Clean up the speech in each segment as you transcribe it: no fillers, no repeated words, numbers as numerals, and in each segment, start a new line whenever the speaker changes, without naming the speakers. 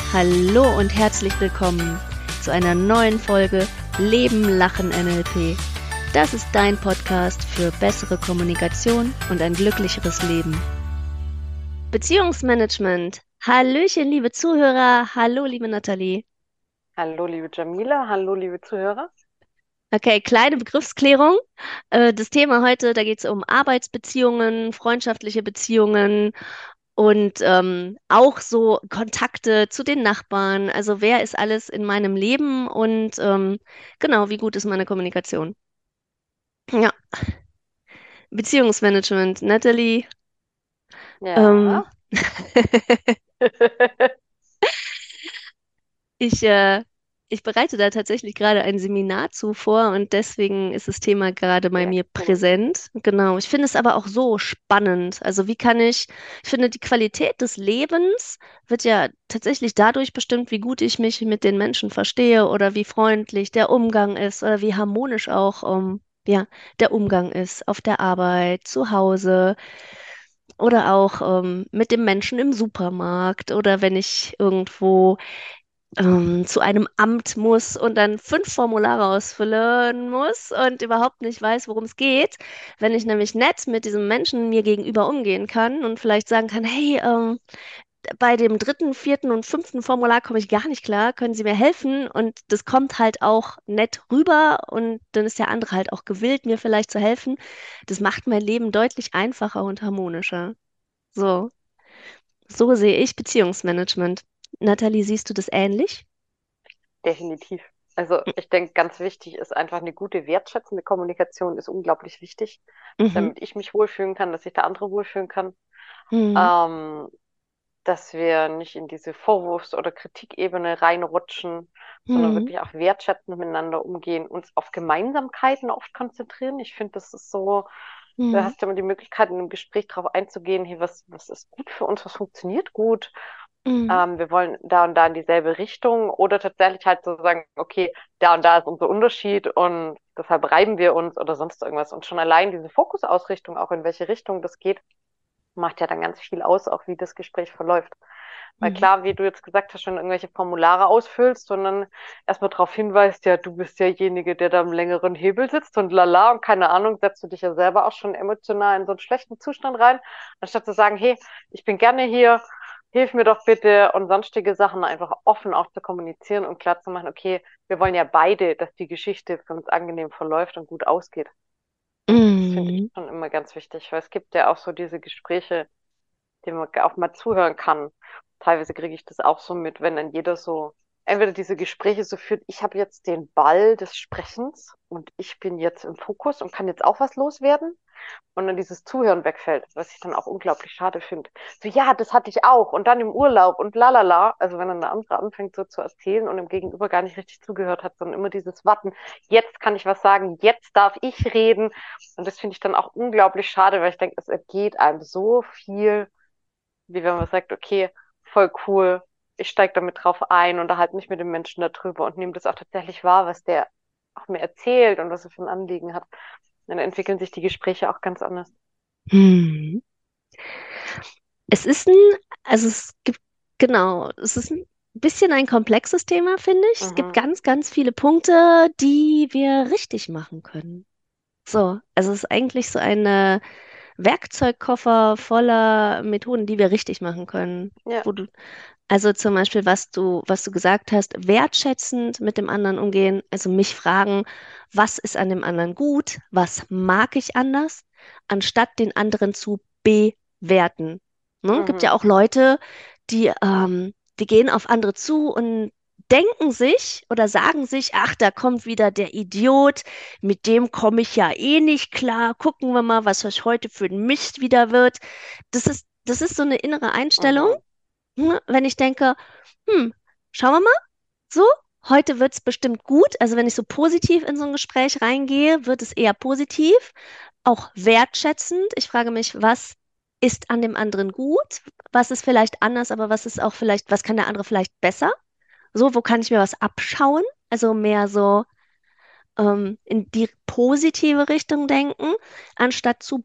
Hallo und herzlich willkommen zu einer neuen Folge Leben, Lachen, NLP. Das ist dein Podcast für bessere Kommunikation und ein glücklicheres Leben. Beziehungsmanagement. Hallöchen, liebe Zuhörer. Hallo, liebe Nathalie.
Hallo, liebe Jamila. Hallo, liebe Zuhörer.
Okay, kleine Begriffsklärung. Das Thema heute, da geht es um Arbeitsbeziehungen, freundschaftliche Beziehungen und auch so Kontakte zu den Nachbarn. Also wer ist alles in meinem Leben und genau, wie gut ist meine Kommunikation? Ja, Beziehungsmanagement. Natalie, ähm,
Ja.
Ich, äh, ich bereite da tatsächlich gerade ein Seminar zu vor und deswegen ist das Thema gerade bei
Sehr
mir
cool.
präsent. Genau. Ich finde es aber auch so spannend. Also ich finde, die Qualität des Lebens wird ja tatsächlich dadurch bestimmt, wie gut ich mich mit den Menschen verstehe oder wie freundlich der Umgang ist oder wie harmonisch auch, ja, der Umgang ist auf der Arbeit, zu Hause oder auch, mit dem Menschen im Supermarkt oder wenn ich irgendwo zu einem Amt muss und dann 5 Formulare ausfüllen muss und überhaupt nicht weiß, worum es geht. Wenn ich nämlich nett mit diesem Menschen mir gegenüber umgehen kann und vielleicht sagen kann, hey, bei dem dritten, vierten und fünften Formular komme ich gar nicht klar, können Sie mir helfen? Und das kommt halt auch nett rüber und dann ist der andere halt auch gewillt, mir vielleicht zu helfen. Das macht mein Leben deutlich einfacher und harmonischer. So, so sehe ich Beziehungsmanagement. Nathalie, siehst du das ähnlich?
Definitiv. Also ich denke, ganz wichtig ist einfach eine gute, wertschätzende Kommunikation ist unglaublich wichtig,
Mhm.
damit ich mich wohlfühlen kann, dass sich der andere wohlfühlen kann.
Mhm.
Ähm, Dass wir nicht in diese Vorwurfs- oder Kritikebene reinrutschen, sondern
Mhm.
wirklich auch wertschätzend miteinander umgehen, uns auf Gemeinsamkeiten oft konzentrieren. Ich finde, das ist so, du
Mhm.
hast ja immer die Möglichkeit, in einem Gespräch darauf einzugehen, hey, was ist gut für uns, was funktioniert gut.
Mhm.
Wir wollen da und da in dieselbe Richtung oder tatsächlich halt so sagen, okay, da und da ist unser Unterschied und deshalb reiben wir uns oder sonst irgendwas. Und schon allein diese Fokusausrichtung, auch in welche Richtung das geht, macht ja dann ganz viel aus, auch wie das Gespräch verläuft. Weil
Mhm.
klar, wie du jetzt gesagt hast, schon irgendwelche Formulare ausfüllst, sondern erstmal darauf hinweist, ja, du bist derjenige, der da am längeren Hebel sitzt und lala und keine Ahnung, setzt du dich ja selber auch schon emotional in so einen schlechten Zustand rein, anstatt zu sagen, hey, ich bin gerne hier, hilf mir doch bitte und sonstige Sachen einfach offen auch zu kommunizieren und klar zu machen, okay, wir wollen ja beide, dass die Geschichte für uns angenehm verläuft und gut ausgeht. Und das finde ich
Mhm.
schon immer ganz wichtig, weil es gibt ja auch so diese Gespräche, denen man auch mal zuhören kann. Teilweise kriege ich das auch so mit, wenn dann jeder so entweder diese Gespräche so führt, ich habe jetzt den Ball des Sprechens und ich bin jetzt im Fokus und kann jetzt auch was loswerden und dann dieses Zuhören wegfällt, was ich dann auch unglaublich schade finde. So, ja, das hatte ich auch und dann im Urlaub und lalala. Also wenn dann der andere anfängt so zu erzählen und dem Gegenüber gar nicht richtig zugehört hat, sondern immer dieses Warten, jetzt kann ich was sagen, jetzt darf ich reden. Und das finde ich dann auch unglaublich schade, weil ich denke, es entgeht einem so viel, wie wenn man sagt, okay, voll cool, ich steige damit drauf ein, unterhalte mich mit dem Menschen darüber und nehme das auch tatsächlich wahr, was der auch mir erzählt und was er für ein Anliegen hat. Dann entwickeln sich die Gespräche auch ganz anders.
Mhm. Es ist ein, also es gibt, genau, es ist ein bisschen ein komplexes Thema, finde ich. Es gibt
Mhm.
ganz, ganz viele Punkte, die wir richtig machen können. So, also es ist eigentlich so ein Werkzeugkoffer voller Methoden, die wir richtig machen können.
Ja.
Wo du, also zum Beispiel, was du gesagt hast, wertschätzend mit dem anderen umgehen, also mich fragen, was ist an dem anderen gut, was mag ich anders, anstatt den anderen zu bewerten. Ne? Gibt ja
Mhm.
auch Leute, die gehen auf andere zu und denken sich oder sagen sich, ach, da kommt wieder der Idiot, mit dem komme ich ja eh nicht klar, gucken wir mal, was das heute für ein Mist wieder wird. Das ist so eine innere Einstellung,
Mhm.
wenn ich denke, schauen wir mal, so, heute wird es bestimmt gut. Also wenn ich so positiv in so ein Gespräch reingehe, wird es eher positiv, auch wertschätzend. Ich frage mich, was ist an dem anderen gut? Was ist vielleicht anders, aber was ist auch vielleicht, was kann der andere vielleicht besser? So, wo kann ich mir was abschauen? Also mehr so in die positive Richtung denken, anstatt zu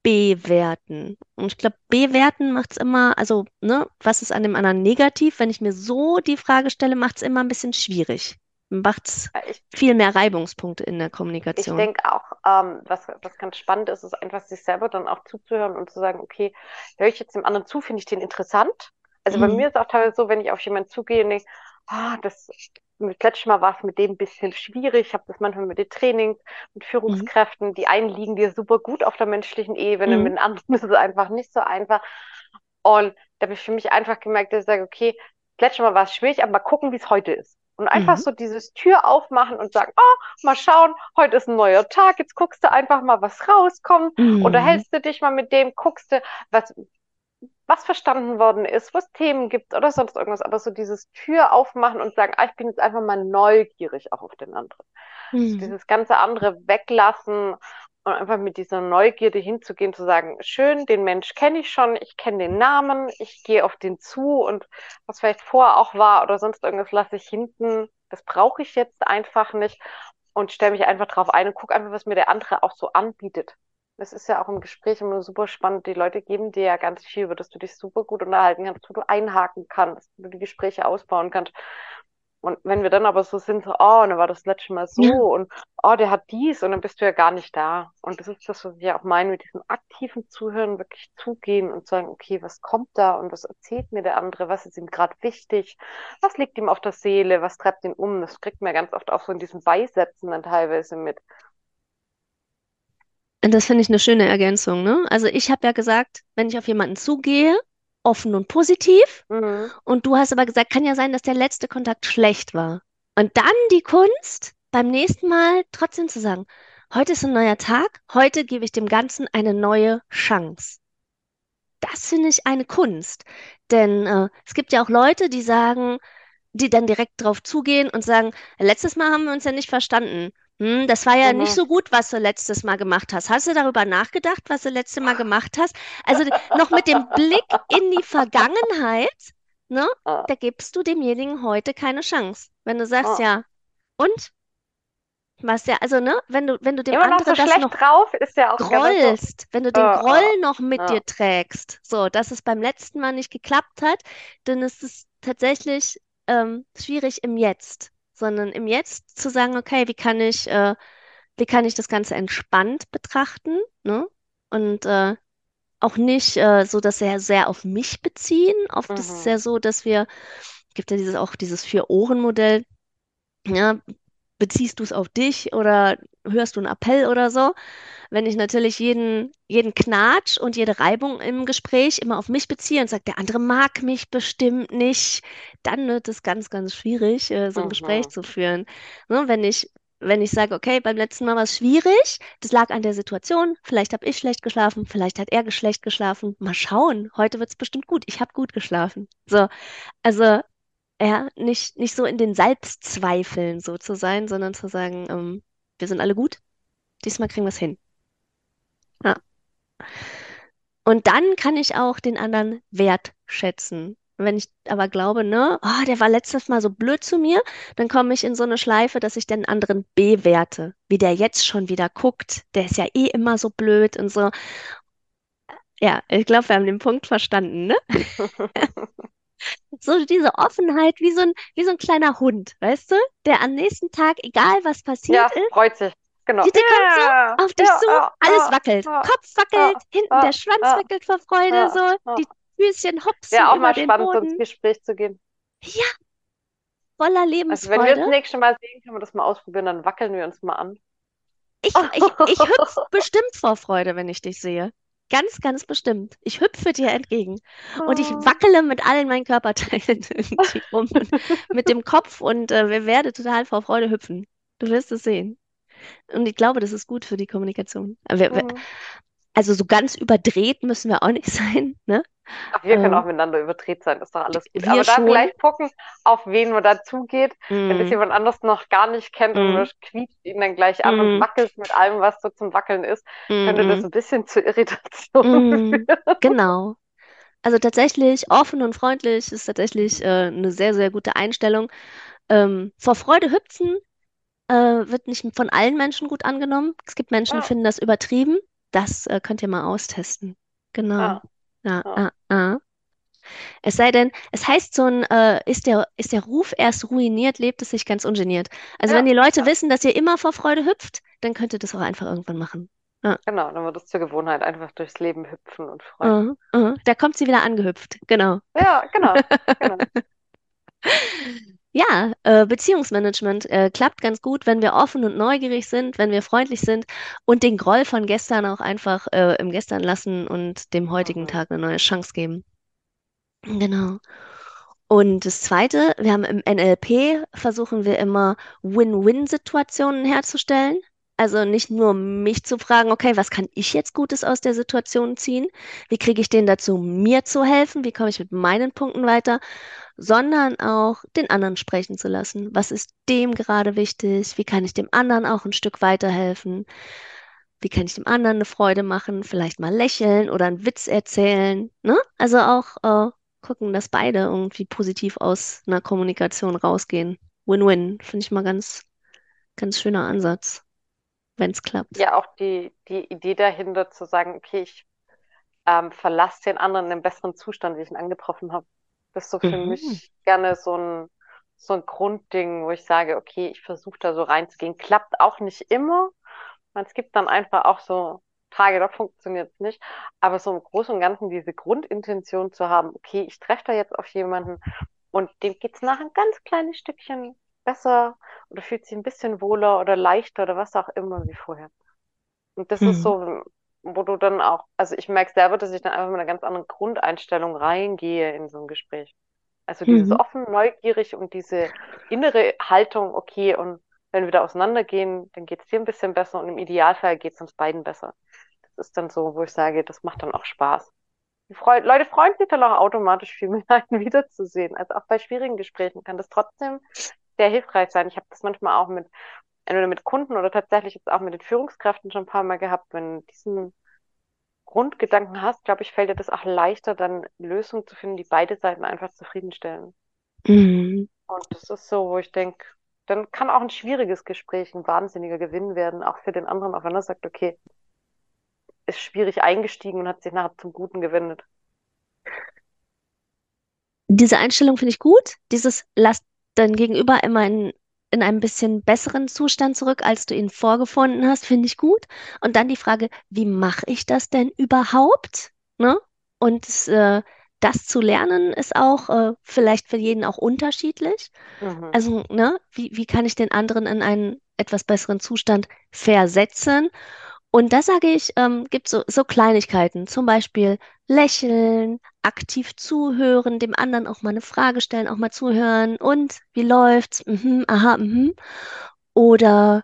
bewerten. Und ich glaube, bewerten macht es immer, also, ne, was ist an dem anderen negativ? Wenn ich mir so die Frage stelle, macht es immer ein bisschen schwierig. Macht es
Ich,
viel mehr Reibungspunkte in der
ich
Kommunikation.
denke auch, was ganz spannend ist, ist einfach sich selber dann auch zuzuhören und zu sagen, okay, höre ich jetzt dem anderen zu, finde ich den interessant? Also bei
Mhm.
mir ist auch teilweise so, wenn ich auf jemanden zugehe und denke, das letztes Mal war es mit dem ein bisschen schwierig. Ich habe das manchmal mit den Trainings, mit
Mhm.
Führungskräften. Die einen liegen dir super gut auf der menschlichen Ebene,
Mhm.
mit den anderen ist es einfach nicht so einfach. Und da habe ich für mich einfach gemerkt, dass ich sage, okay, das letzte Mal war es schwierig, aber mal gucken, wie es heute ist. Und einfach
Mhm.
so dieses Tür aufmachen und sagen, oh, mal schauen, heute ist ein neuer Tag, jetzt guckst du einfach mal, was rauskommt,
Mhm.
unterhältst du dich mal mit dem, guckst du, was verstanden worden ist, was Themen gibt oder sonst irgendwas. Aber so dieses Tür aufmachen und sagen, ich bin jetzt einfach mal neugierig auch auf den anderen. So
Mhm.
dieses ganze andere weglassen und einfach mit dieser Neugierde hinzugehen, zu sagen, schön, den Mensch kenne ich schon, ich kenne den Namen, ich gehe auf den zu und was vielleicht vorher auch war oder sonst irgendwas lasse ich hinten. Das brauche ich jetzt einfach nicht und stelle mich einfach drauf ein und gucke einfach, was mir der andere auch so anbietet. Das ist ja auch im Gespräch immer super spannend. Die Leute geben dir ja ganz viel, über das du dich super gut unterhalten kannst, wo du einhaken kannst, wo du die Gespräche ausbauen kannst. Und wenn wir dann aber so sind, so, oh, und dann war das letzte Mal
Ja.
so und oh, der hat dies und dann bist du ja gar nicht da. Und das ist das, was ich ja auch meine, mit diesem aktiven Zuhören, wirklich zugehen und sagen, okay, was kommt da und was erzählt mir der andere, was ist ihm gerade wichtig, was liegt ihm auf der Seele, was treibt ihn um. Das kriegt man ja ganz oft auch so in diesen Beisätzen dann teilweise mit.
Und das finde ich eine schöne Ergänzung, ne? Also ich habe ja gesagt, wenn ich auf jemanden zugehe, offen und positiv,
Mhm.
und du hast aber gesagt, kann ja sein, dass der letzte Kontakt schlecht war. Und dann die Kunst, beim nächsten Mal trotzdem zu sagen, heute ist ein neuer Tag, heute gebe ich dem Ganzen eine neue Chance. Das finde ich eine Kunst. Denn es gibt ja auch Leute, die sagen, die dann direkt drauf zugehen und sagen, letztes Mal haben wir uns ja nicht verstanden. Das war ja nicht
Mhm.
so gut, was du letztes Mal gemacht hast. Hast du darüber nachgedacht, was du letztes Mal gemacht hast? Also noch mit dem Blick in die Vergangenheit, ne,
Ah,
da gibst du demjenigen heute keine Chance. Wenn du sagst,
ah.
ja, und? Was ja, also, ne, wenn du dem
Immer noch so
anderen das
schlecht
noch
drauf ist ja auch gerne so.
grollst, wenn du den Groll noch mit
Ja.
dir trägst, so, dass es beim letzten Mal nicht geklappt hat, dann ist es tatsächlich schwierig im Jetzt, sondern im Jetzt zu sagen, okay, wie kann ich das Ganze entspannt betrachten, ne? Und auch nicht so, dass sehr, sehr auf mich beziehen. Oft ist es
Mhm.
ja so, dass wir, gibt ja dieses Vier-Ohren-Modell, ja, beziehst du es auf dich oder hörst du einen Appell oder so? Wenn ich natürlich jeden Knatsch und jede Reibung im Gespräch immer auf mich beziehe und sage, der andere mag mich bestimmt nicht, dann wird es ganz, ganz schwierig, so ein Gespräch
Mhm.
zu führen. Ne, wenn ich sage, okay, beim letzten Mal war es schwierig, das lag an der Situation, vielleicht habe ich schlecht geschlafen, vielleicht hat er schlecht geschlafen, mal schauen, heute wird es bestimmt gut, ich habe gut geschlafen. So, also ja, nicht so in den Selbstzweifeln so zu sein, sondern zu sagen, wir sind alle gut, diesmal kriegen wir es hin. Ja. Und dann kann ich auch den anderen wertschätzen. Wenn ich aber glaube, ne, oh, der war letztes Mal so blöd zu mir, dann komme ich in so eine Schleife, dass ich den anderen bewerte, wie der jetzt schon wieder guckt. Der ist ja eh immer so blöd und so. Ja, ich glaube, wir haben den Punkt verstanden, ne? So diese Offenheit wie so ein kleiner Hund, weißt du? Der am nächsten Tag, egal was passiert
Ja,
ist,
freut sich. Genau.
der kommt so
Ja,
auf dich
ja,
zu,
ja,
alles
ja,
wackelt.
ja,
Kopf wackelt,
ja,
hinten der
ja,
Schwanz
ja,
wackelt vor Freude,
ja,
so,
ja.
die Füßchen hopsen
Ja, auch
über
mal
den
spannend, so ins
Boden.
Gespräch zu gehen.
Ja, voller
Also wenn wir das
Lebensfreude.
nächste Mal sehen, können wir das mal ausprobieren, dann wackeln wir uns mal an.
Ich hüpf bestimmt vor Freude, wenn ich dich sehe. Ganz, ganz bestimmt. Ich hüpfe dir entgegen. Und ich wackele mit allen meinen Körperteilen irgendwie rum. Und mit dem Kopf und wir werden total vor Freude hüpfen. Du wirst es sehen. Und ich glaube, das ist gut für die Kommunikation.
Mhm.
Also so ganz überdreht müssen wir auch nicht sein, ne?
Ach, wir können auch
Ähm,
miteinander überdreht sein, ist doch alles gut.
wir
Aber da
schon.
vielleicht gucken, auf wen man da zugeht. Wenn das
Mm,
jemand anders noch gar nicht kennt und man
mm,
quietscht ihn dann gleich an und
mm,
wackelt mit allem, was so zum Wackeln ist, könnte das
mm,
ein bisschen zur Irritation
mm.
führen.
Genau. Also tatsächlich, offen und freundlich ist tatsächlich eine sehr, sehr gute Einstellung. Vor Freude hüpfen wird nicht von allen Menschen gut angenommen. Es gibt Menschen, die
Ja.
finden das übertrieben. Das könnt ihr mal austesten. Genau.
Ah,
Ja,
ja,
Es sei denn, es heißt so ein, ist der Ruf erst ruiniert, lebt es sich ganz ungeniert. Also wenn
ja,
die Leute
ja,
wissen, dass ihr immer vor Freude hüpft, dann könnt ihr das auch einfach irgendwann machen. Ja.
genau. Dann wird es zur Gewohnheit, einfach durchs Leben hüpfen und freuen.
Da kommt sie wieder angehüpft. Genau.
Ja, genau, genau.
Ja, Beziehungsmanagement klappt ganz gut, wenn wir offen und neugierig sind, wenn wir freundlich sind und den Groll von gestern auch einfach im Gestern lassen und dem heutigen
Mhm.
Tag eine neue Chance geben. Genau. Und das Zweite, wir haben im NLP, versuchen wir immer Win-Win-Situationen herzustellen. Also nicht nur mich zu fragen, okay, was kann ich jetzt Gutes aus der Situation ziehen? Wie kriege ich den dazu, mir zu helfen? Wie komme ich mit meinen Punkten weiter? Sondern auch den anderen sprechen zu lassen. Was ist dem gerade wichtig? Wie kann ich dem anderen auch ein Stück weiterhelfen? Wie kann ich dem anderen eine Freude machen? Vielleicht mal lächeln oder einen Witz erzählen, ne? Also auch gucken, dass beide irgendwie positiv aus einer Kommunikation rausgehen. Win-win, finde ich mal ganz schöner Ansatz, wenn es klappt.
Ja, auch die Idee dahinter zu sagen, okay, ich verlasse den anderen in einem besseren Zustand, wie ich ihn angetroffen habe. Das ist so für
Mhm.
mich gerne so ein Grundding, wo ich sage, okay, ich versuche da so reinzugehen. Klappt auch nicht immer. Es gibt dann einfach auch so Tage, da funktioniert es nicht. Aber so im Großen und Ganzen diese Grundintention zu haben, okay, ich treffe da jetzt auf jemanden und dem geht es nach ein ganz kleines Stückchen besser oder fühlt sich ein bisschen wohler oder leichter oder was auch immer wie vorher. Und das ist
Mhm.
so, wo du dann auch, also ich merke selber, dass ich dann einfach mit einer ganz anderen Grundeinstellung reingehe in so ein Gespräch. Also dieses
Mhm.
offen, neugierig und diese innere Haltung, okay, und wenn wir da auseinandergehen, dann geht es dir ein bisschen besser und im Idealfall geht es uns beiden besser. Das ist dann so, wo ich sage, das macht dann auch Spaß. Leute freuen sich dann auch automatisch viel mehr, einen wiederzusehen. Also auch bei schwierigen Gesprächen kann das trotzdem sehr hilfreich sein. Ich habe das manchmal auch mit, entweder mit Kunden oder tatsächlich jetzt auch mit den Führungskräften schon ein paar Mal gehabt. Wenn du diesen Grundgedanken hast, glaube ich, fällt dir das auch leichter, dann Lösungen zu finden, die beide Seiten einfach zufriedenstellen.
Mhm.
Und das ist so, wo ich denke, dann kann auch ein schwieriges Gespräch ein wahnsinniger Gewinn werden, auch für den anderen, auch wenn er sagt, okay, ist schwierig eingestiegen und hat sich nachher zum Guten gewendet.
Diese Einstellung finde ich gut. Dieses lass dein Gegenüber immer in einem bisschen besseren Zustand zurück, als du ihn vorgefunden hast, finde ich gut. Und dann die Frage, wie mache ich das denn überhaupt? Ne? Und das zu lernen ist auch vielleicht für jeden auch unterschiedlich.
Mhm.
Also, ne, wie kann ich den anderen in einen etwas besseren Zustand versetzen? Und da sage ich, gibt so Kleinigkeiten, zum Beispiel lächeln, aktiv zuhören, dem anderen auch mal eine Frage stellen, auch mal zuhören. Und wie läuft's? Mhm, aha, mhm. Oder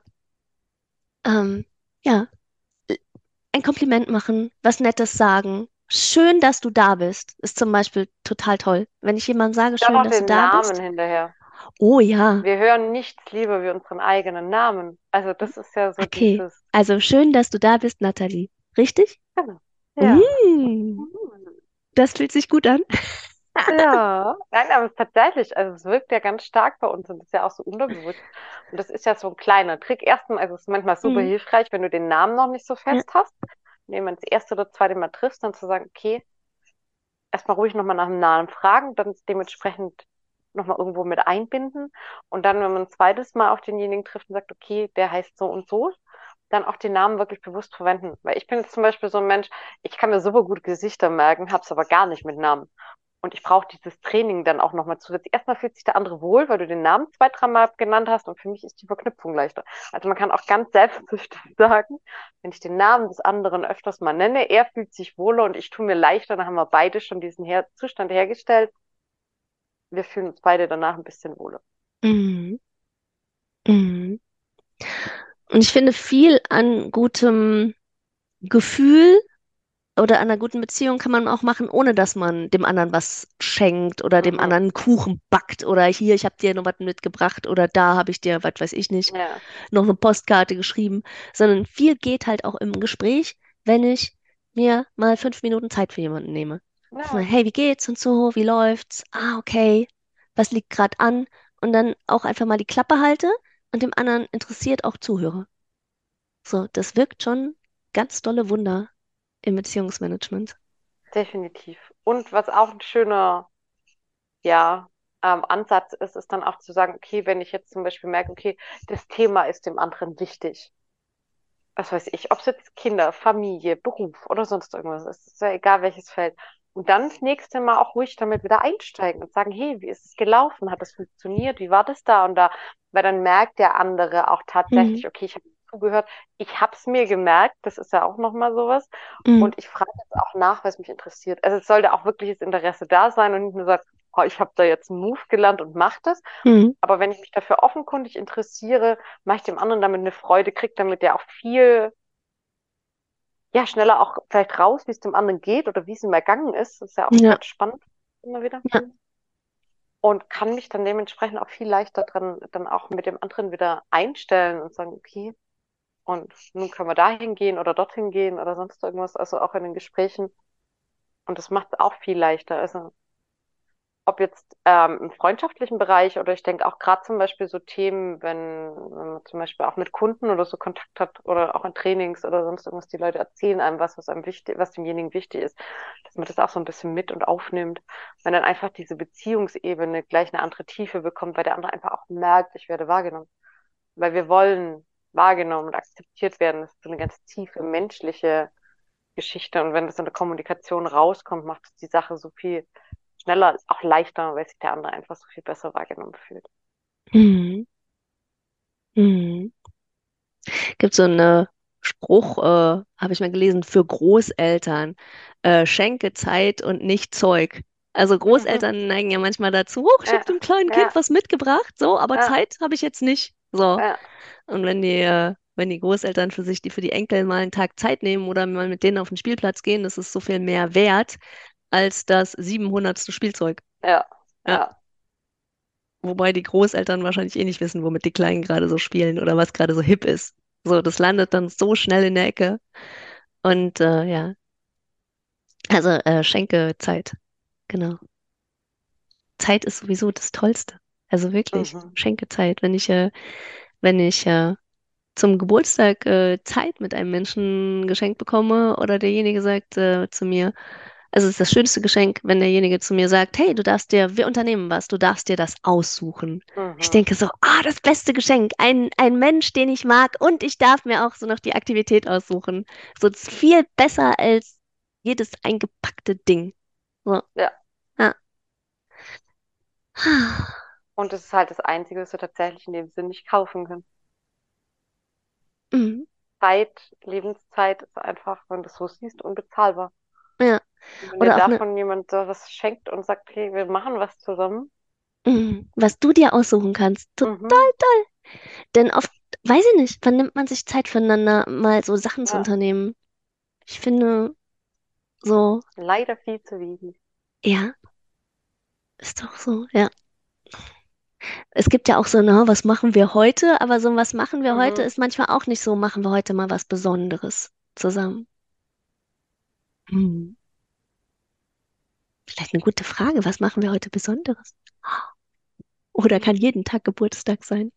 ähm, ja, ein Kompliment machen, was Nettes sagen. Schön, dass du da bist, ist zum Beispiel total toll. Wenn ich jemandem sage,
Dann
schön,
noch
dass du
den
da
Namen
bist.
hinterher.
Oh ja,
Wir hören nichts lieber wie unseren eigenen Namen. Also das ist ja so
okay.
dieses,
Also schön, dass du da bist, Nathalie. Richtig?
genau. Ja.
Mm,
Mhm.
das fühlt sich gut an.
Ja, nein, aber es ist tatsächlich, also es wirkt ja ganz stark bei uns und das ist ja auch so unterbewusst. Und das ist ja so ein kleiner Trick. Erstens, also es ist manchmal super
Mm,
hilfreich, wenn du den Namen noch nicht so
ja.
fest hast. Wenn man das erste oder zweite Mal triffst, dann zu sagen, okay, erstmal ruhig nochmal nach dem Namen fragen, dann dementsprechend nochmal irgendwo mit einbinden. Und dann, wenn man ein zweites Mal auf denjenigen trifft und sagt, okay, der heißt so und so, dann auch den Namen wirklich bewusst verwenden. Weil ich bin jetzt zum Beispiel so ein Mensch, ich kann mir super gut Gesichter merken, hab's aber gar nicht mit Namen. Und ich brauche dieses Training dann auch nochmal zusätzlich. Erstmal fühlt sich der andere wohl, weil du den Namen zwei, dreimal genannt hast und für mich ist die Verknüpfung leichter. Also man kann auch ganz selbstbestimmt sagen, wenn ich den Namen des anderen öfters mal nenne, er fühlt sich wohler und ich tue mir leichter, dann haben wir beide schon diesen Zustand hergestellt. Wir fühlen uns beide danach ein bisschen wohler.
Mm, mm. Und ich finde, viel an gutem Gefühl oder an einer guten Beziehung kann man auch machen, ohne dass man dem anderen was schenkt oder dem
Mhm.
anderen einen Kuchen backt oder hier, ich habe dir noch was mitgebracht oder da habe ich dir, was weiß ich nicht,
Ja.
noch eine Postkarte geschrieben, sondern viel geht halt auch im Gespräch, wenn ich mir mal 5 Minuten Zeit für jemanden nehme.
Ja.
Hey, wie geht's und so, wie läuft's? Ah, okay, was liegt gerade an? Und dann auch einfach mal die Klappe halte und dem anderen interessiert auch zuhöre. So, das wirkt schon. ganz dolle Wunder im Beziehungsmanagement.
definitiv. Und was auch ein schöner, ja, Ansatz ist, ist dann auch zu sagen, okay, wenn ich jetzt zum Beispiel merke, okay, das Thema ist dem anderen wichtig. Was weiß ich, ob es jetzt Kinder, Familie, Beruf oder sonst irgendwas ist, ist ja egal welches Feld. Und dann das nächste Mal auch ruhig damit wieder einsteigen und sagen, hey, wie ist es gelaufen? Hat es funktioniert? Wie war das da und da? Weil dann merkt der andere auch
Mhm.
tatsächlich, okay, ich habe zugehört, ich habe es mir gemerkt, das ist ja auch nochmal sowas.
Mhm.
Und ich frage jetzt auch nach, was mich interessiert. Also es sollte auch wirkliches Interesse da sein und nicht nur sagen, oh, ich habe da jetzt einen Move gelernt und mach das.
Mhm.
Aber wenn ich mich dafür offenkundig interessiere, mache ich dem anderen damit eine Freude, kriegt damit der auch viel, ja, schneller auch vielleicht raus, wie es dem anderen geht oder wie es ihm ergangen ist. Das ist ja auch
Ja,
ganz spannend immer wieder.
ja.
Und kann mich dann dementsprechend auch viel leichter dran, dann auch mit dem anderen wieder einstellen und sagen, okay, und nun können wir dahin gehen oder dorthin gehen oder sonst irgendwas, also auch in den Gesprächen. Und das macht es auch viel leichter. Also ob jetzt im freundschaftlichen Bereich oder ich denke auch gerade zum Beispiel so Themen, wenn man zum Beispiel auch mit Kunden oder so Kontakt hat oder auch in Trainings oder sonst irgendwas, die Leute erzählen einem was, was einem wichtig, was demjenigen wichtig ist, dass man das auch so ein bisschen mit und aufnimmt, wenn dann einfach diese Beziehungsebene gleich eine andere Tiefe bekommt, weil der andere einfach auch merkt, ich werde wahrgenommen, weil wir wollen wahrgenommen und akzeptiert werden. Das ist so eine ganz tiefe menschliche Geschichte. Und wenn das in der Kommunikation rauskommt, macht es die Sache so viel schneller, auch leichter, weil sich der andere einfach so viel besser wahrgenommen fühlt.
Mhm. Mhm. Gibt so einen Spruch, habe ich mal gelesen, für Großeltern, schenke Zeit und nicht Zeug. Also
Mhm.
Großeltern neigen ja manchmal dazu, oh, ich habe
Ja,
dem kleinen Kind
ja,
was mitgebracht, so, aber
ja,
Zeit habe ich jetzt nicht. So.
ja,
Und wenn die Großeltern für die Enkel mal einen Tag Zeit nehmen oder mal mit denen auf den Spielplatz gehen, das ist so viel mehr wert als das 700. Spielzeug.
ja,
Ja.
ja.
Wobei die Großeltern wahrscheinlich eh nicht wissen, womit die Kleinen gerade so spielen oder was gerade so hip ist. So, das landet dann so schnell in der Ecke. Und ja, also schenke Zeit. Genau. Zeit ist sowieso das Tollste. Also wirklich,
Mhm.
schenke Zeit. Wenn ich zum Geburtstag Zeit mit einem Menschen geschenkt bekomme oder derjenige sagt zu mir, also es ist das schönste Geschenk, wenn derjenige zu mir sagt, hey, wir unternehmen was, du darfst dir das aussuchen. Ich
Mhm.
denke so, das beste Geschenk, ein Mensch, den ich mag und ich darf mir auch so noch die Aktivität aussuchen. So, das ist viel besser als jedes eingepackte Ding. So,
Ja.
ja.
Und das ist halt das Einzige, was wir tatsächlich in dem Sinn nicht kaufen können.
Mhm.
Zeit, Lebenszeit ist einfach, wenn du es so siehst, unbezahlbar.
Ja.
Und wenn dir
Oder auch eine,
davon jemand so was schenkt und sagt, hey, wir machen was zusammen.
was du dir aussuchen kannst. Total
Mhm.
toll. Denn oft, weiß ich nicht, wann nimmt man sich Zeit füreinander, mal so Sachen zu
Ja.
unternehmen? Ich finde, so,
Leider viel zu wenig.
ja, ist doch so, ja. Es gibt ja auch so, was machen wir heute? Aber so, was machen wir heute,
Mhm.
ist manchmal auch nicht so, machen wir heute mal was Besonderes zusammen. Hm. Vielleicht eine gute Frage, was machen wir heute Besonderes? Oder kann jeden Tag Geburtstag sein?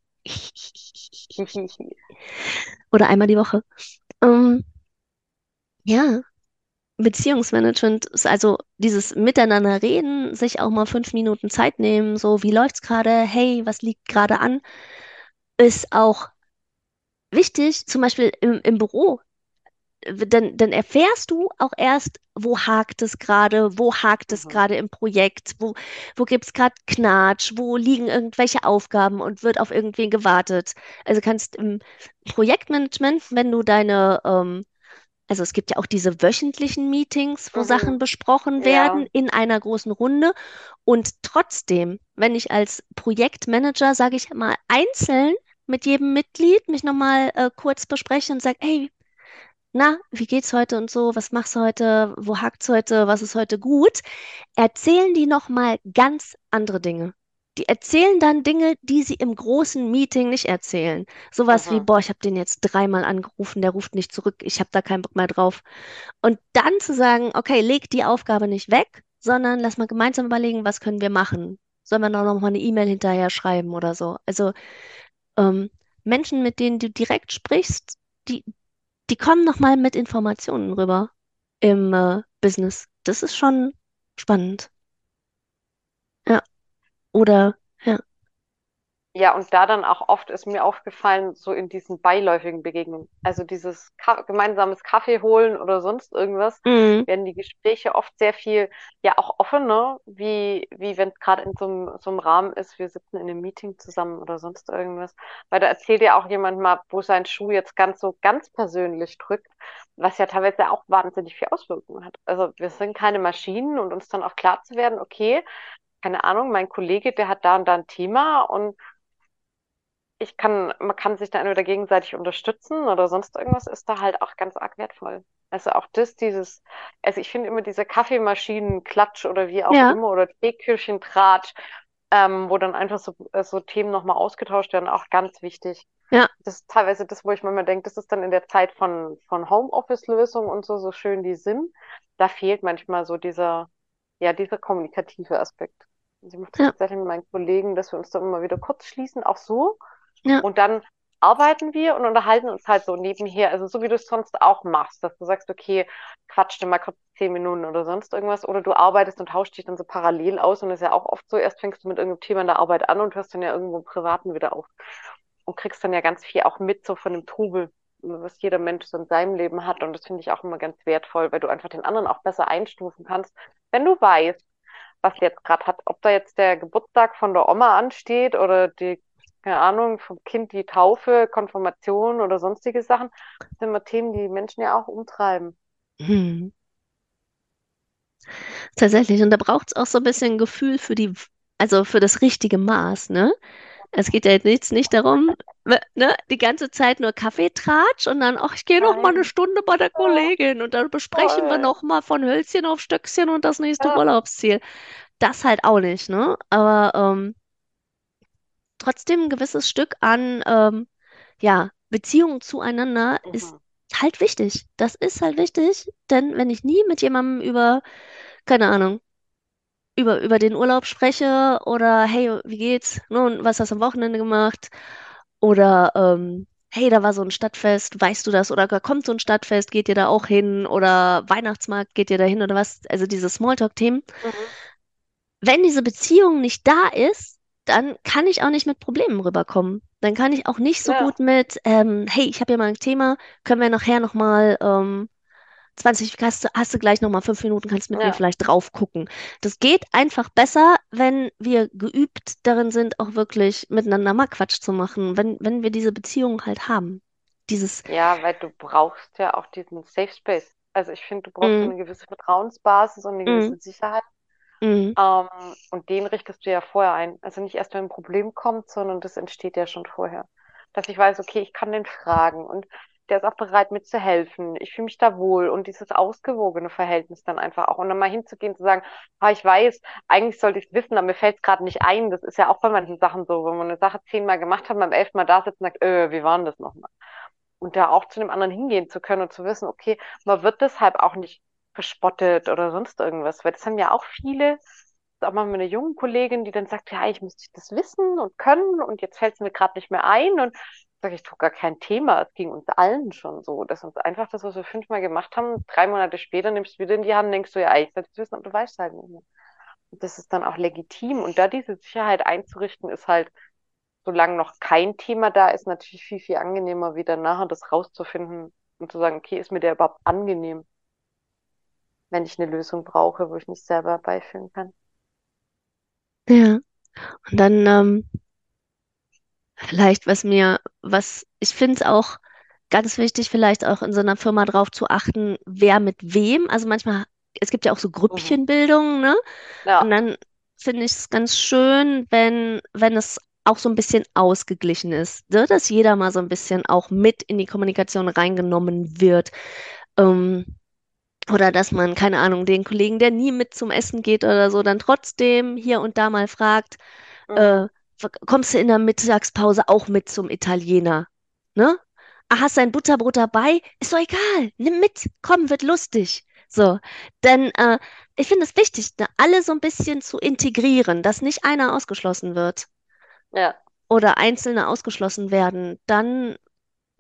Oder einmal die Woche. Ähm, ja, Beziehungsmanagement ist also dieses Miteinander reden, sich auch mal 5 Minuten Zeit nehmen, so wie läuft's gerade, hey, was liegt gerade an, ist auch wichtig, zum Beispiel im Büro. Dann erfährst du auch erst, wo hakt es
Mhm.
gerade im Projekt, wo gibt es gerade Knatsch, wo liegen irgendwelche Aufgaben und wird auf irgendwen gewartet. Also kannst im Projektmanagement, wenn du also es gibt ja auch diese wöchentlichen Meetings, wo Sachen
Mhm.
besprochen werden
Ja.
in einer großen Runde. Und trotzdem, wenn ich als Projektmanager, sage ich mal, einzeln mit jedem Mitglied mich nochmal kurz bespreche und sage, hey, na, wie geht's heute und so, was machst du heute, wo hakt's heute, was ist heute gut, erzählen die nochmal ganz andere Dinge. Die erzählen dann Dinge, die sie im großen Meeting nicht erzählen. Sowas wie,
Mhm.
boah, ich habe den jetzt dreimal angerufen, der ruft nicht zurück, ich habe da keinen Bock mehr drauf. Und dann zu sagen, okay, leg die Aufgabe nicht weg, sondern lass mal gemeinsam überlegen, was können wir machen. Sollen wir noch mal eine E-Mail hinterher schreiben oder so? Also ähm, Menschen, mit denen du direkt sprichst, die kommen nochmal mit Informationen rüber im Business. Das ist schon spannend. Ja, oder, ja.
Ja, und da dann auch oft ist mir aufgefallen, so in diesen beiläufigen Begegnungen, also dieses gemeinsames Kaffee holen oder sonst irgendwas,
Mhm.
werden die Gespräche oft sehr viel, ja auch offener, wie wenn es gerade in so einem Rahmen ist, wir sitzen in einem Meeting zusammen oder sonst irgendwas. Weil da erzählt ja auch jemand mal, wo sein Schuh jetzt ganz persönlich drückt, was ja teilweise auch wahnsinnig viel Auswirkungen hat. Also wir sind keine Maschinen und uns dann auch klar zu werden, okay, keine Ahnung, mein Kollege, der hat da und da ein Thema und man kann sich da entweder gegenseitig unterstützen oder sonst irgendwas ist da halt auch ganz arg wertvoll. Also auch also ich finde immer diese Kaffeemaschinen-Klatsch oder wie auch
Ja,
immer oder Teeküchen-Tratsch, wo dann einfach so Themen nochmal ausgetauscht werden, auch ganz wichtig.
ja,
Das ist teilweise das, wo ich manchmal denke, das ist dann in der Zeit von Homeoffice-Lösungen und so schön die sind. Da fehlt manchmal so dieser kommunikative Aspekt. Also ich mache das
ja,
tatsächlich mit meinen Kollegen, dass wir uns dann immer wieder kurz schließen, auch so.
ja,
Und dann arbeiten wir und unterhalten uns halt so nebenher, also so wie du es sonst auch machst, dass du sagst, okay, quatsch dir mal kurz 10 Minuten oder sonst irgendwas, oder du arbeitest und tauschst dich dann so parallel aus und das ist ja auch oft so, erst fängst du mit irgendeinem Thema in der Arbeit an und hörst dann ja irgendwo im Privaten wieder auf und kriegst dann ja ganz viel auch mit so von dem Trubel, was jeder Mensch so in seinem Leben hat und das finde ich auch immer ganz wertvoll, weil du einfach den anderen auch besser einstufen kannst, wenn du weißt, was der jetzt gerade hat, ob da jetzt der Geburtstag von der Oma ansteht oder die, keine Ahnung, vom Kind die Taufe, Konfirmation oder sonstige Sachen. Das sind immer Themen, die Menschen ja auch umtreiben.
hm. Tatsächlich. Und da braucht es auch so ein bisschen Gefühl für also für das richtige Maß, ne? Es geht ja jetzt nicht darum, ne, die ganze Zeit nur Kaffeetratsch und dann, ach, ich gehe noch mal eine
Nein.
Stunde bei der
Ja,
Kollegin und dann besprechen wir
voll.
noch mal von Hölzchen auf Stöckchen und das nächste
Ja.
Urlaubsziel. Das halt auch nicht, ne? Aber trotzdem ein gewisses Stück an, ja, Beziehung zueinander ist
Mhm.
halt wichtig. Das ist halt wichtig, denn wenn ich nie mit jemandem über, keine Ahnung, über den Urlaub spreche oder hey, wie geht's? Ne, und was hast du am Wochenende gemacht? Oder hey, da war so ein Stadtfest, weißt du das? Oder da kommt so ein Stadtfest, geht ihr da auch hin? Oder Weihnachtsmarkt, geht ihr da hin oder was? Also diese Smalltalk-Themen.
Mhm.
Wenn diese Beziehung nicht da ist, dann kann ich auch nicht mit Problemen rüberkommen. Dann kann ich auch nicht so
Ja,
gut mit, hey, ich habe hier mal ein Thema, können wir nachher nochmal 20, hast du gleich nochmal 5 Minuten, kannst mit mir
ja.
vielleicht drauf gucken. Das geht einfach besser, wenn wir geübt darin sind, auch wirklich miteinander mal Quatsch zu machen, wenn wir diese Beziehung halt haben. Dieses,
Ja, weil du brauchst ja auch diesen Safe Space. Also ich finde, du brauchst so
mm,
eine gewisse Vertrauensbasis und eine
mm,
gewisse Sicherheit.
mm,
Ähm, und den richtest du ja vorher ein. Also nicht erst, wenn ein Problem kommt, sondern das entsteht ja schon vorher. Dass ich weiß, okay, ich kann den fragen und der ist auch bereit, mir zu helfen. Ich fühle mich da wohl und dieses ausgewogene Verhältnis dann einfach auch. Und dann mal hinzugehen, zu sagen, ah, ich weiß, eigentlich sollte ich es wissen, aber mir fällt es gerade nicht ein. Das ist ja auch bei manchen Sachen so, wenn man eine Sache 10-mal gemacht hat, beim 11. Mal da sitzt und sagt, wie war denn das nochmal? Und da auch zu dem anderen hingehen zu können und zu wissen, okay, man wird deshalb auch nicht verspottet oder sonst irgendwas, weil das haben ja auch viele, auch mal mit einer jungen Kollegin, die dann sagt, ja, ich müsste das wissen und können und jetzt fällt es mir gerade nicht mehr ein und sage ich, tu gar kein Thema, es ging uns allen schon so, dass uns einfach das, was wir 5-mal gemacht haben, 3 Monate später nimmst du wieder in die Hand und denkst du, ja, eigentlich solltest du wissen, aber du weißt halt nicht mehr. Und das ist dann auch legitim und da diese Sicherheit einzurichten, ist halt, solange noch kein Thema da ist, natürlich viel, viel angenehmer, wieder nachher das rauszufinden und zu sagen, okay, ist mir der überhaupt angenehm, wenn ich eine Lösung brauche, wo ich nicht selber beifügen kann.
ja. Und dann vielleicht, was ich finde es auch ganz wichtig, vielleicht auch in so einer Firma drauf zu achten, wer mit wem. Also manchmal, es gibt ja auch so
Mhm.
Grüppchenbildungen, ne? Und
Ja,
dann finde ich es ganz schön, wenn es auch so ein bisschen ausgeglichen ist, ne? Dass jeder mal so ein bisschen auch mit in die Kommunikation reingenommen wird. Ähm, oder dass man, keine Ahnung, den Kollegen, der nie mit zum Essen geht oder so, dann trotzdem hier und da mal fragt,
mhm.
äh, kommst du in der Mittagspause auch mit zum Italiener? Ne? Ah, hast dein Butterbrot dabei? Ist doch egal. Nimm mit. Komm, wird lustig. So, denn ich finde es wichtig, ne, alle so ein bisschen zu integrieren, dass nicht einer ausgeschlossen wird
Ja,
oder Einzelne ausgeschlossen werden. Dann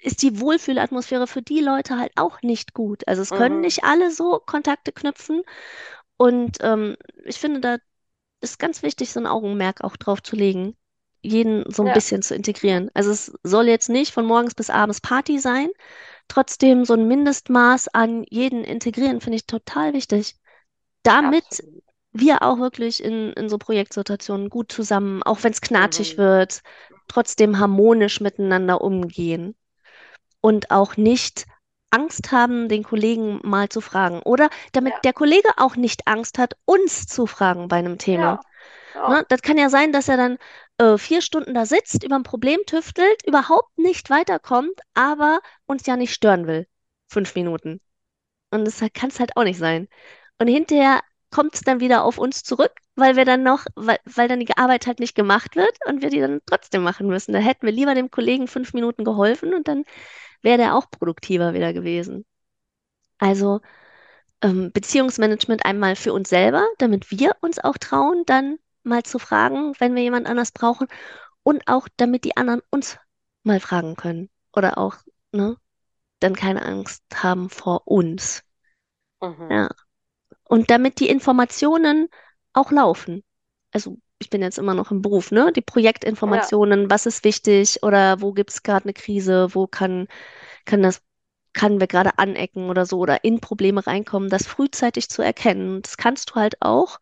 ist die Wohlfühlatmosphäre für die Leute halt auch nicht gut. Also es können
Mhm.
nicht alle so Kontakte knüpfen. Und ich finde, da ist ganz wichtig, so ein Augenmerk auch drauf zu legen, jeden so ein
Ja.
bisschen zu integrieren. Also es soll jetzt nicht von morgens bis abends Party sein. Trotzdem so ein Mindestmaß an jeden integrieren, finde ich total wichtig, damit
Absolut.
wir auch wirklich in so Projektsituationen gut zusammen, auch wenn es knatschig
Mhm.
wird, trotzdem harmonisch miteinander umgehen und auch nicht Angst haben, den Kollegen mal zu fragen. Oder damit
Ja.
der Kollege auch nicht Angst hat, uns zu fragen bei einem Thema.
Ja. Ja.
Ne? Das kann ja sein, dass er dann 4 Stunden da sitzt, über ein Problem tüftelt, überhaupt nicht weiterkommt, aber uns ja nicht stören will. 5 Minuten. Und das kann es halt auch nicht sein. Und hinterher kommt es dann wieder auf uns zurück, weil wir dann noch, weil dann die Arbeit halt nicht gemacht wird und wir die dann trotzdem machen müssen. Da hätten wir lieber dem Kollegen 5 Minuten geholfen und dann wäre der auch produktiver wieder gewesen. Also Beziehungsmanagement einmal für uns selber, damit wir uns auch trauen, dann mal zu fragen, wenn wir jemand anders brauchen und auch damit die anderen uns mal fragen können oder auch, ne, dann keine Angst haben vor uns.
Mhm.
Ja. Und damit die Informationen auch laufen. Also ich bin jetzt immer noch im Beruf, ne? Die
Ja.
Projektinformationen, was ist wichtig oder wo gibt es gerade eine Krise, wo kann wir gerade anecken oder so oder in Probleme reinkommen, das frühzeitig zu erkennen. Und das kannst du halt auch,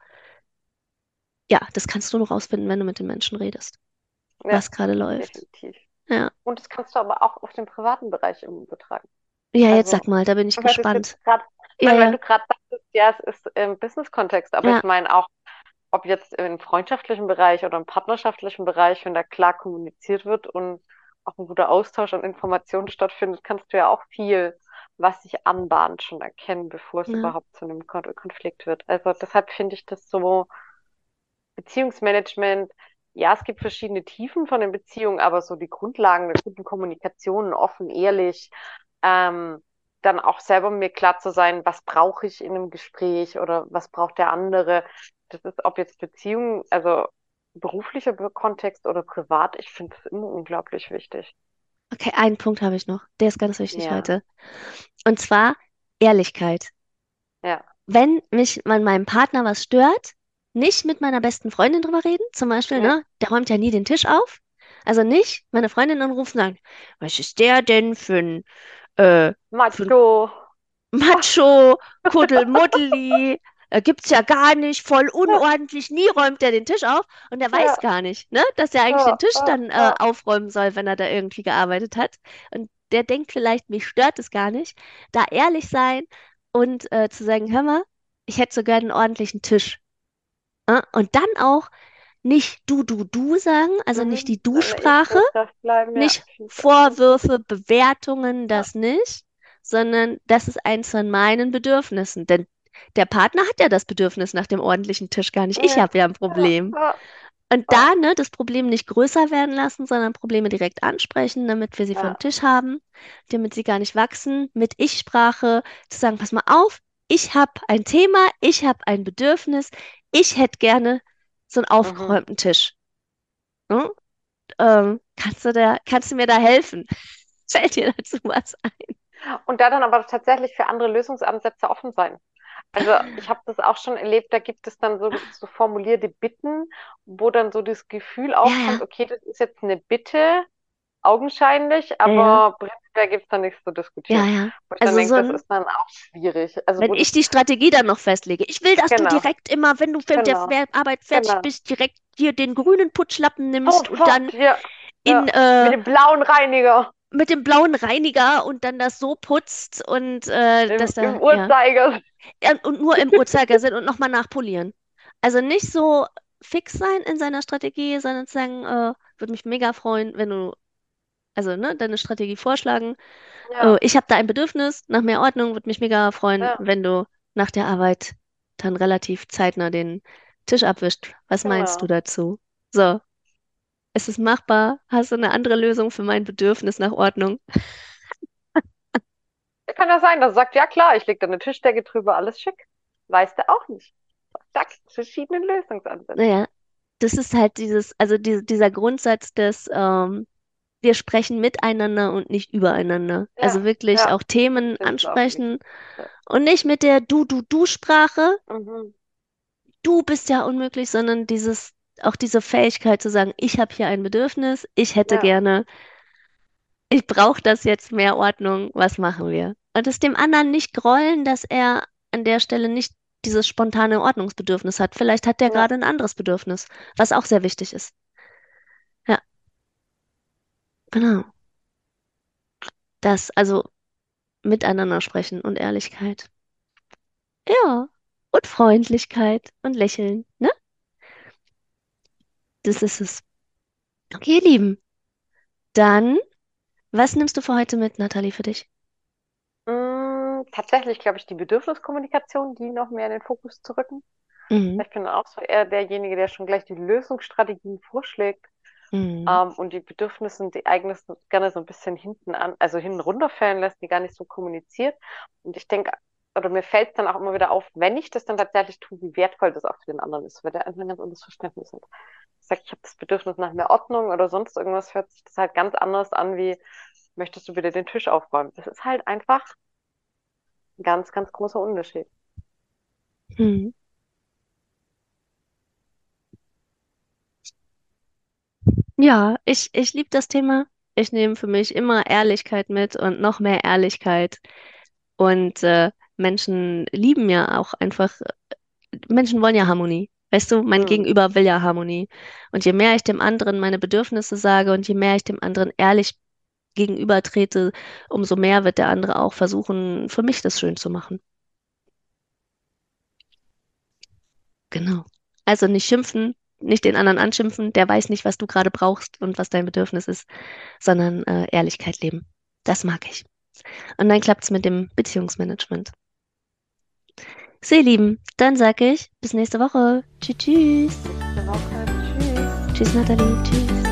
ja, das kannst du nur rausfinden, wenn du mit den Menschen redest,
Ja.
was gerade läuft.
Definitiv.
Ja.
Und das kannst du aber auch auf den privaten Bereich übertragen.
Ja, jetzt
Also,
sag mal, da bin ich
weil du
gespannt.
jetzt gerade, ich
Ja,
meine, weil
ja,
du gerade sagtest, ja, es ist im Business-Kontext, aber
ja,
ich meine auch, ob jetzt im freundschaftlichen Bereich oder im partnerschaftlichen Bereich, wenn da klar kommuniziert wird und auch ein guter Austausch an Informationen stattfindet, kannst du ja auch viel, was sich anbahnt, schon erkennen, bevor es
ja,
überhaupt zu einem Konflikt wird. Also deshalb finde ich das so, Beziehungsmanagement, ja, es gibt verschiedene Tiefen von den Beziehungen, aber so die Grundlagen der guten Kommunikation, offen, ehrlich, ähm, dann auch selber mir klar zu sein, was brauche ich in einem Gespräch oder was braucht der andere. Das ist, ob jetzt Beziehung, also beruflicher Kontext oder privat, ich finde das immer unglaublich wichtig.
Okay, einen Punkt habe ich noch. Der ist ganz wichtig
Ja,
heute. Und zwar Ehrlichkeit.
ja,
Wenn mich an meinem Partner was stört, nicht mit meiner besten Freundin drüber reden. Zum Beispiel,
ja.
ne, der räumt ja nie den Tisch auf. Also nicht meine Freundin anrufen und sagen, was ist der denn für ein
Macho.
Macho, Kuddelmuddeli, gibt's ja gar nicht, voll unordentlich, nie räumt er den Tisch auf und er weiß
Ja,
gar nicht, ne, dass er eigentlich den
ja,
Tisch
ja,
dann
ja.
aufräumen soll, wenn er da irgendwie gearbeitet hat. Und der denkt vielleicht, mich stört es gar nicht. Da ehrlich sein und zu sagen, hör mal, ich hätte so gerne einen ordentlichen Tisch. Und dann auch nicht du sagen, also nicht
Mhm.
die
Eine
Du-Sprache,
Ich-Botschaft bleiben, ja,
nicht
finde ich auch gut.
Vorwürfe, Bewertungen,
Ja.
das nicht, sondern das ist eins von meinen Bedürfnissen. Denn der Partner hat ja das Bedürfnis nach dem ordentlichen Tisch gar nicht. Ich
Ja,
habe ja ein
ja,
Problem.
ja,
Und
ja,
da, ne, das Problem nicht größer werden lassen, sondern Probleme direkt ansprechen, damit wir sie vom
ja.
Tisch haben, damit sie gar nicht wachsen, mit Ich-Sprache zu sagen, pass mal auf, ich habe ein Thema, ich habe ein Bedürfnis, ich hätte gerne so einen
Mhm.
aufgeräumten Tisch. Ne? Kannst du mir da helfen? Fällt dir dazu was ein?
Und da dann aber tatsächlich für andere Lösungsansätze offen sein. Also ich habe das auch schon erlebt, da gibt es dann so formulierte Bitten, wo dann so das Gefühl
Ja,
aufkommt,
ja,
okay, das ist jetzt eine Bitte, augenscheinlich,
ja, ja,
aber prinzipiell gibt es da nichts zu
ja,
diskutieren.
ja.
Wo ich dann
Also
denke,
so
das
ein,
ist dann auch schwierig. Also
wenn
wo
ich
das,
die Strategie dann noch festlege. Ich will, dass du
genau,
direkt immer, wenn du mit der
genau,
Arbeit fertig
genau.
bist, direkt dir den grünen Putschlappen nimmst und
Sofort,
dann
ja,
in,
ja. Mit dem blauen Reiniger
mit dem blauen Reiniger und dann das so putzt und
im,
dass da,
im
ja.
Uhrzeiger.
Ja, und nur im Uhrzeigersinn und nochmal nachpolieren. Also nicht so fix sein in seiner Strategie, sondern zu sagen, würde mich mega freuen, wenn du, also ne, deine Strategie vorschlagen.
Ja,
Ich habe da ein Bedürfnis nach mehr Ordnung, würde mich mega freuen,
ja,
wenn du nach der Arbeit dann relativ zeitnah den Tisch abwischt. Was meinst du
genau.
dazu? So, ist es machbar? Hast du eine andere Lösung für mein Bedürfnis nach Ordnung?
Kann ja sein, dass er sagt, ja klar, ich lege da eine Tischdecke drüber, alles schick. Weiß der auch nicht. Da gibt es verschiedene Lösungsansätze.
Naja, das ist halt dieser Grundsatz des wir sprechen miteinander und nicht übereinander. Also
Ja,
wirklich
ja,
auch Themen
finde ich auch
ansprechen
wichtig. Ja.
und nicht mit der Du-Sprache,
Mhm.
du bist ja unmöglich, sondern auch diese Fähigkeit zu sagen, ich habe hier ein Bedürfnis, ich hätte
Ja,
gerne, ich brauche das jetzt mehr Ordnung, was machen wir? Und es dem anderen nicht grollen, dass er an der Stelle nicht dieses spontane Ordnungsbedürfnis hat. Vielleicht hat der
ja,
gerade ein anderes Bedürfnis, was auch sehr wichtig ist. Ja, genau. Das, also miteinander sprechen und Ehrlichkeit. Ja. Und Freundlichkeit und Lächeln, ne? Das ist es. Okay, ihr Lieben. Dann, was nimmst du für heute mit, Nathalie, für dich?
Tatsächlich glaube ich, die Bedürfniskommunikation, die noch mehr in den Fokus zu rücken.
Mhm.
Ich bin auch so eher derjenige, der schon gleich die Lösungsstrategien vorschlägt,
Mhm.
und die Bedürfnisse und die eigenes gerne so ein bisschen also hinten runterfallen lässt, die gar nicht so kommuniziert. Und ich denke, oder mir fällt es dann auch immer wieder auf, wenn ich das dann tatsächlich tue, wie wertvoll das auch für den anderen ist, weil der einfach ein ganz anderes Verständnis hat. Ich sage, ich habe das Bedürfnis nach mehr Ordnung oder sonst irgendwas, hört sich das halt ganz anders an, wie möchtest du bitte den Tisch aufräumen? Das ist halt einfach ein ganz, ganz großer Unterschied.
Mhm. Ja, ich liebe das Thema. Ich nehme für mich immer Ehrlichkeit mit und noch mehr Ehrlichkeit. Und Menschen lieben ja auch einfach, Menschen wollen ja Harmonie. Weißt du, mein
Hm.
Gegenüber will ja Harmonie. Und je mehr ich dem anderen meine Bedürfnisse sage und je mehr ich dem anderen ehrlich gegenübertrete, umso mehr wird der andere auch versuchen, für mich das schön zu machen. Genau. Also nicht schimpfen, nicht den anderen anschimpfen, der weiß nicht, was du gerade brauchst und was dein Bedürfnis ist, sondern Ehrlichkeit leben. Das mag ich. Und dann klappt's mit dem Beziehungsmanagement. So, ihr Lieben, dann sag ich bis nächste Woche. Tschüss, tschüss.
Nächste Woche. Tschüss.
Tschüss, Nathalie. Tschüss.